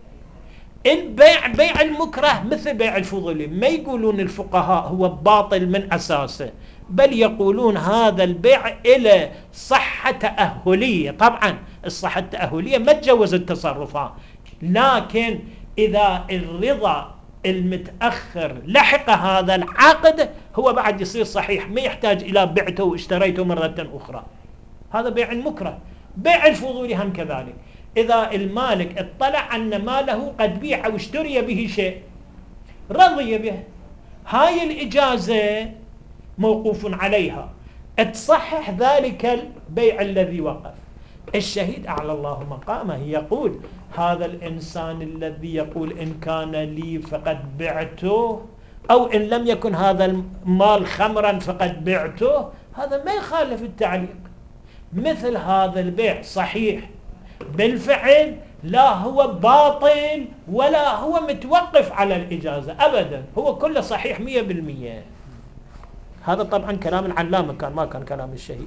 البيع بيع المكره مثل بيع الفضولي، ما يقولون الفقهاء هو باطل من أساسه، بل يقولون هذا البيع إلى صحة تأهلية. طبعا الصحة التأهلية ما تجوز التصرفات، لكن إذا الرضا المتأخر لحق هذا العقد هو بعد يصير صحيح، ما يحتاج إلى بعته واشتريته مرة أخرى. هذا بيع المكره. بيع الفضولي هم كذلك، إذا المالك اطلع أن ماله قد بيع أو اشتري به شيء رضي به، هاي الإجازة موقوف عليها، تصحح ذلك البيع الذي وقف. الشهيد أعلى الله مقامه يقول هذا الإنسان الذي يقول إن كان لي فقد بعته، أو إن لم يكن هذا المال خمرا فقد بعته، هذا ما يخالف التعليق. مثل هذا البيع صحيح بالفعل، لا هو باطل ولا هو متوقف على الإجازة أبدا، هو كله صحيح مية بالمية. هذا طبعا كلام العلامة كان، ما كان كلام الشهيد.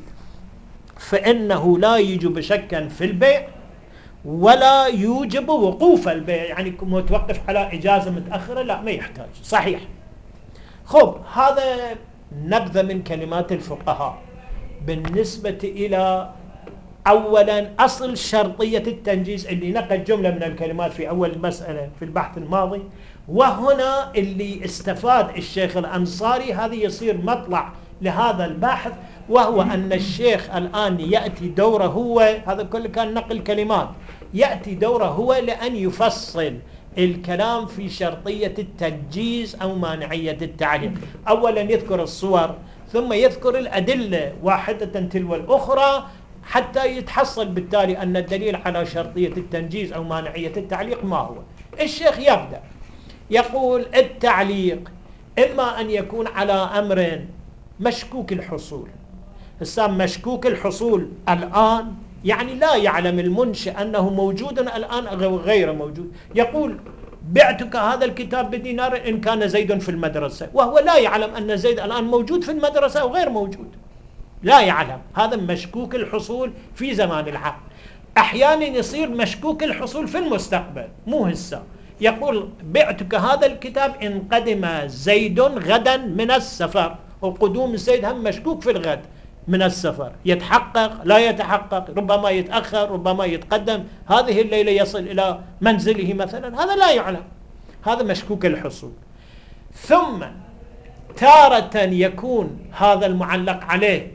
فإنه لا يوجب شكا في البيع ولا يوجب وقوف البيع، يعني متوقف على إجازة متأخرة، لا ما يحتاج، صحيح. خب، هذا نبذة من كلمات الفقهاء بالنسبة إلى أولا أصل شرطية التنجيز، اللي نقل جملة من الكلمات في أول المسألة في البحث الماضي، وهنا اللي استفاد الشيخ الأنصاري، هذه يصير مطلع لهذا البحث، وهو أن الشيخ الآن يأتي دوره هو، هذا كله كان نقل كلمات، يأتي دوره هو لأن يفصل الكلام في شرطية التنجيز أو مانعية التعليق. أولا يذكر الصور، ثم يذكر الأدلة واحدة تلو الأخرى، حتى يتحصل بالتالي أن الدليل على شرطية التنجيز أو مانعية التعليق ما هو. الشيخ يبدأ يقول التعليق إما أن يكون على أمر مشكوك الحصول. السام مشكوك الحصول الآن يعني لا يعلم المنشئ أنه موجود الآن أو غير موجود. يقول بعتك هذا الكتاب بدينار إن كان زيد في المدرسة، وهو لا يعلم أن زيد الآن موجود في المدرسة أو غير موجود، لا يعلم. هذا مشكوك الحصول في زمان العقد. أحيانا يصير مشكوك الحصول في المستقبل، مو هسه. يقول بعتك هذا الكتاب إن قدم زيد غدا من السفر، وقدوم زيد هم مشكوك في الغد من السفر، يتحقق لا يتحقق، ربما يتأخر ربما يتقدم، هذه الليلة يصل إلى منزله مثلا، هذا لا يعلم، هذا مشكوك الحصول. ثم تارة يكون هذا المعلق عليه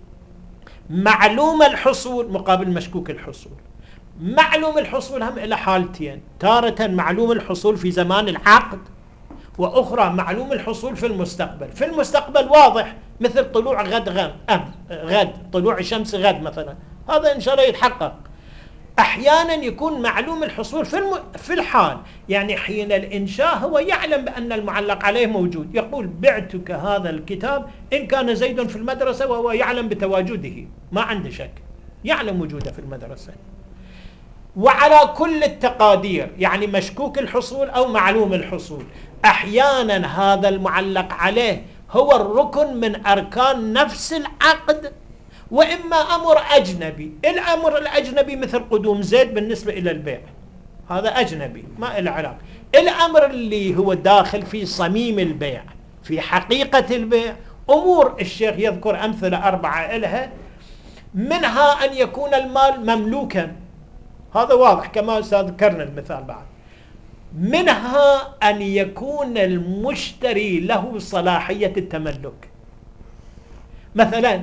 معلوم الحصول مقابل مشكوك الحصول. معلوم الحصول هم إلى حالتين، تارة معلوم الحصول في زمان العقد، وأخرى معلوم الحصول في المستقبل. في المستقبل واضح، مثل طلوع غد غد, غد طلوع الشمس غد مثلا، هذا إن شاء الله يتحقق. أحيانا يكون معلوم الحصول في, الم... في الحال، يعني حين الإنشاء هو يعلم بأن المعلق عليه موجود. يقول بعتك هذا الكتاب إن كان زيد في المدرسة، وهو يعلم بتواجده، ما عنده شك، يعلم وجوده في المدرسة. وعلى كل التقادير، يعني مشكوك الحصول أو معلوم الحصول، أحيانا هذا المعلق عليه هو الركن من أركان نفس العقد، وإما أمر أجنبي. الأمر الأجنبي مثل قدوم زيد بالنسبة إلى البيع، هذا أجنبي ما له علاقة. الأمر اللي هو داخل في صميم البيع، في حقيقة البيع، أمور الشيخ يذكر أمثلة أربعة لها، منها أن يكون المال مملوكا، هذا واضح كما ذكرنا المثال بعد. منها أن يكون المشتري له صلاحية التملك. مثلا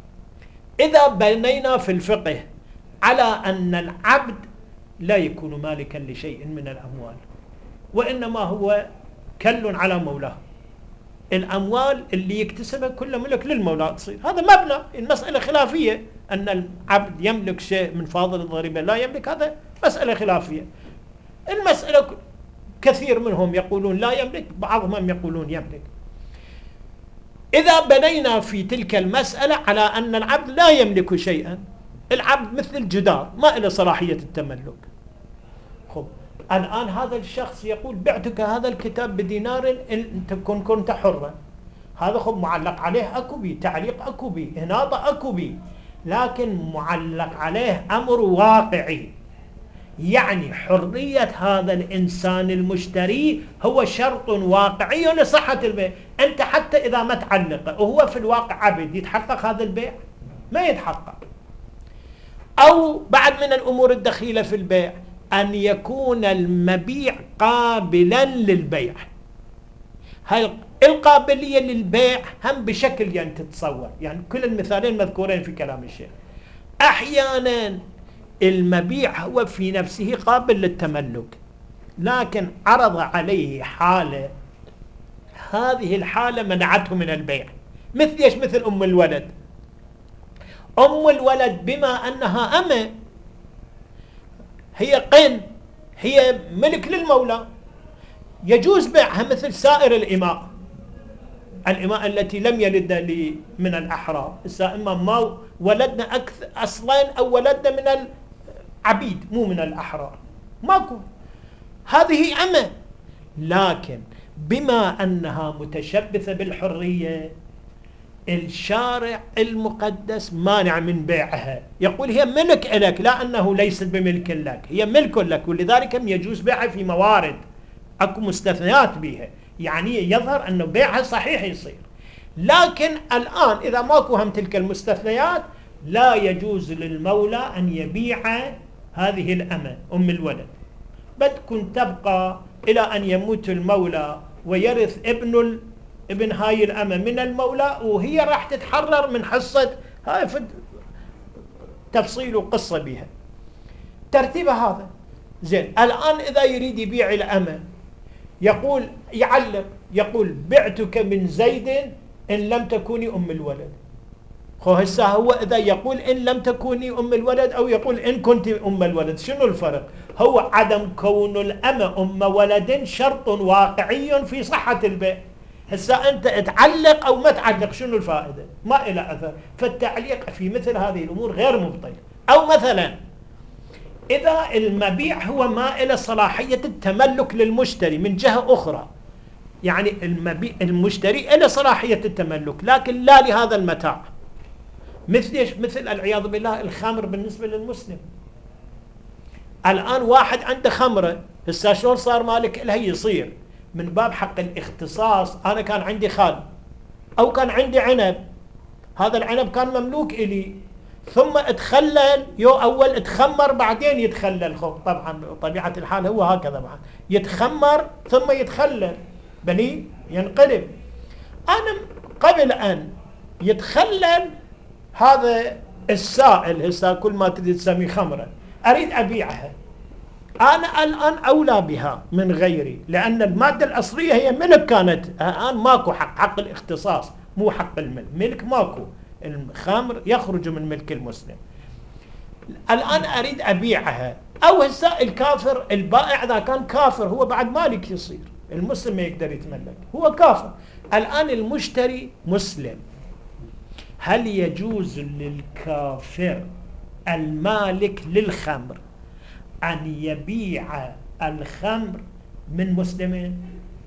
إذا بنينا في الفقه على أن العبد لا يكون مالكا لشيء من الأموال، وإنما هو كل على مولاه، الأموال اللي يكتسبها كل ملك للمولى تصير، هذا مبنى. المسألة خلافية، أن العبد يملك شيء من فاضل الضريبة لا يملك، هذا مسألة خلافية. المسألة كثير منهم يقولون لا يملك، بعضهم يقولون يملك. إذا بنينا في تلك المسألة على أن العبد لا يملك شيئا، العبد مثل الجدار ما له صلاحية التملك. خب الآن هذا الشخص يقول بعتك هذا الكتاب بدينار إن تكون كنت حرا، هذا خب معلق عليه أكو بي، تعليق أكو بي، إناطة أكو بي، لكن معلق عليه أمر واقعي، يعني حرية هذا الإنسان المشتري هو شرط واقعي لصحة البيع. أنت حتى إذا ما تعلق وهو في الواقع عبد يتحقق هذا البيع؟ ما يتحقق. أو بعد من الأمور الدخيلة في البيع أن يكون المبيع قابلا للبيع. هاي القابلية للبيع هم بشكل يعني تتصور، يعني كل المثالين مذكورين في كلام الشيخ. أحيانا المبيع هو في نفسه قابل للتملك، لكن عرض عليه حالة، هذه الحالة منعته من البيع. مثل ايش؟ مثل أم الولد. أم الولد بما أنها أمة، هي قن، هي ملك للمولى، يجوز بيعها مثل سائر الإماء، الإماء التي لم يلدن لي من الأحرار. إما ما ولدنا أكثر أصلا أو ولدنا من العبيد مو من الأحرار، ماكو، هذه أمة، لكن بما أنها متشبثة بالحرية الشارع المقدس مانع من بيعها، يقول هي ملك لك، لا أنه ليست بملك لك، هي ملك لك، ولذلك يجوز بيعها في موارد أكو مستثنيات بها، يعني يظهر أنه بيعها صحيح يصير. لكن الآن إذا ماكو هم تلك المستثنيات لا يجوز للمولى أن يبيع هذه الأمة أم الولد، بل كن تبقى إلى أن يموت المولى ويرث ابن ال... ابن هاي الأمة من المولى، وهي راح تتحرر من حصة هاي في تفصيل وقصة بها ترتيب هذا. زين، الآن إذا يريد يبيع الأمة يقول يعلق، يقول بعتك من زيد إن لم تكوني أم الولد. خو هسه هو إذا يقول إن لم تكوني أم الولد أو يقول إن كنت أم الولد، شنو الفرق؟ هو عدم كون الأمة أم ولد شرط واقعي في صحة البيع. هسه أنت تعلق أو ما تعلق شنو الفائدة؟ ما إلى أثر. فالتعليق في مثل هذه الأمور غير مبطل. أو مثلا إذا المبيع هو ما إلى صلاحية التملك للمشتري من جهة أخرى، يعني المبيع المشتري إلى صلاحية التملك لكن لا لهذا المتاع. مثل إيش؟ مثل العياذ بالله الخمر بالنسبة للمسلم. الآن واحد عنده خمرة، هسه شلون صار مالك لها؟ يصير من باب حق الاختصاص. أنا كان عندي خال أو كان عندي عنب، هذا العنب كان مملوك إلي، ثم اتخلل، يو أول اتخمر بعدين يتخلل. خب طبعا طبيعة الحال هو هكذا، معه يتخمر ثم يتخلل، بني ينقلب. أنا قبل أن يتخلل هذا السائل، هسه كل ما تريد تسميه خمرة، أريد أبيعها، أنا الآن أولى بها من غيري، لأن المادة الأصلية هي ملك كانت، الآن ماكو حق، حق الاختصاص مو حق الملك، ملك ماكو، الخمر يخرج من ملك المسلم. الآن أريد أبيعها، أو هسه الكافر البائع إذا كان كافر هو بعد مالك يصير، المسلم ما يقدر يتملك، هو كافر. الآن المشتري مسلم، هل يجوز للكافر المالك للخمر أن يبيع الخمر من مسلمين؟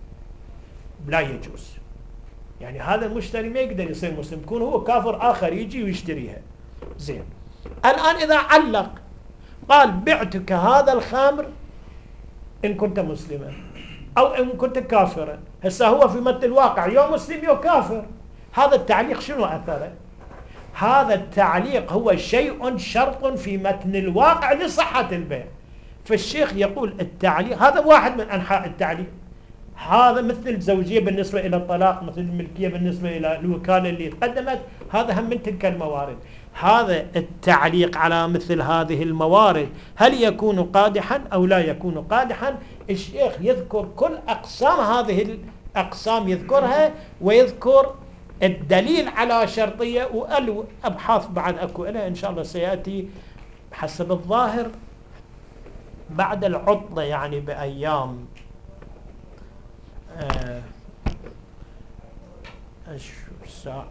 لا يجوز. يعني هذا المشتري ما يقدر يصير مسلم، يكون هو كافر آخر يجي ويشتريها. زين، الآن إذا علق قال بعتك هذا الخمر إن كنت مسلما أو إن كنت كافرا، هسه هو في متن الواقع يو مسلم يو كافر، هذا التعليق شنو أثره؟ هذا التعليق هو شيء شرط في متن الواقع لصحة البيع. فالشيخ يقول التعليق هذا واحد من أنحاء التعليق، هذا مثل الزوجية بالنسبة إلى الطلاق، مثل الملكية بالنسبة إلى الوكالة اللي تقدمت، هذا هم من تلك الموارد. هذا التعليق على مثل هذه الموارد هل يكون قادحا أو لا يكون قادحا؟ الشيخ يذكر كل أقسام هذه الأقسام يذكرها، ويذكر الدليل على شرطية، والأبحاث بعد أكو إلها إن شاء الله سيأتي حسب الظاهر بعد العطلة، يعني بأيام آه أشوف الساعة.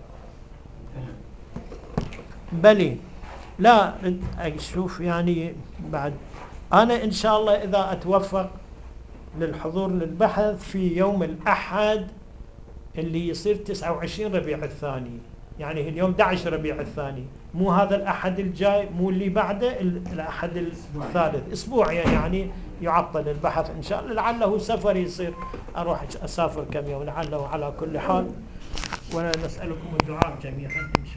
بلي لا أشوف يعني بعد. أنا إن شاء الله إذا أتوفق للحضور للبحث في يوم الأحد اللي يصير تسعة وعشرين ربيع الثاني، يعني اليوم أحد عشر ربيع الثاني، مو هذا الأحد الجاي، مو اللي بعده، الأحد الثالث، أسبوع يعني يعطل البحث إن شاء الله. لعله سفر يصير أروح أسافر كم يوم، لعله على كل حال. ونسألكم الدعاء جميعا إن شاء الله.